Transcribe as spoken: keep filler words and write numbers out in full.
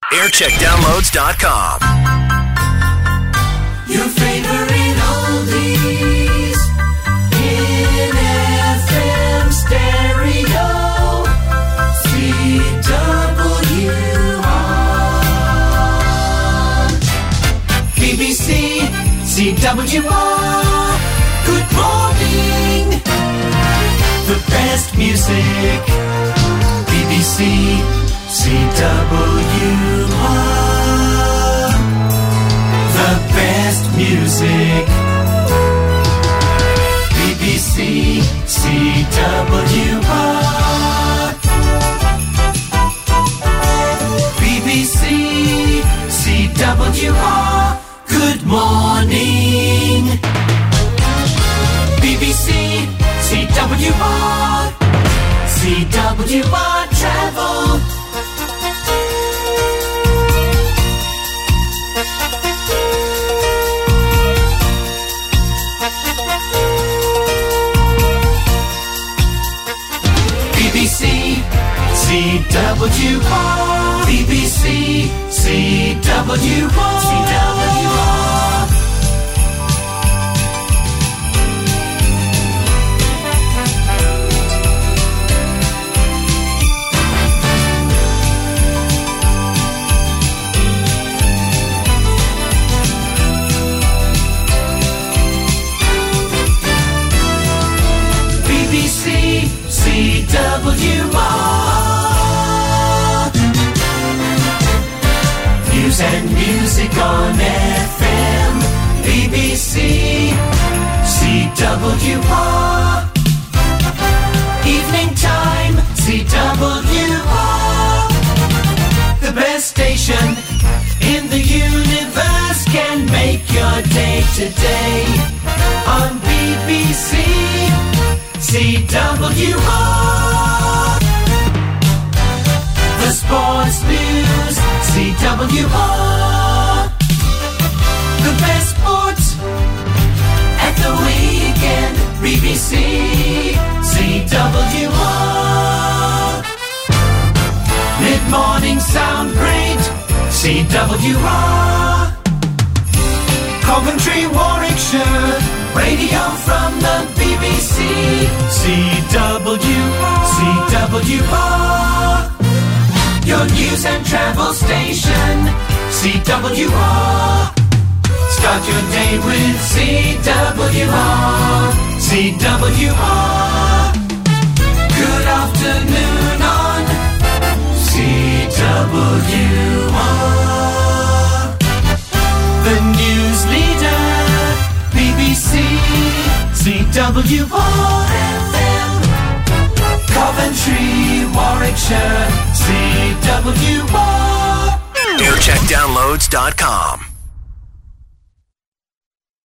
aircheck downloads dot com. Your favorite oldies in F M stereo. C W R. B B C, C W R. Good morning. The best music. B B C, C W R. The best music. B B C, C W R. B B C, C W R. Good morning. B B C, C W R. C W R Travel. B B C, C W R. B B C, C W R. C W R. B B C, C W R. News and music on F M. B B C, C W R. Evening time, C W R. The best station in the universe can make your day today. On B B C, C W R. The sports news, C W R. The best sports at the weekend, B B C, C W R. Mid-morning sound great, C W R. Coventry, Warwickshire, radio from the B B C, C W R, C W R. Your news and travel station, C W R. Start your day with C W R, C W R. Good afternoon on C W R. The news leader, B B C, C W R F M. Coventry, Warwickshire, C W R. aircheck downloads dot com.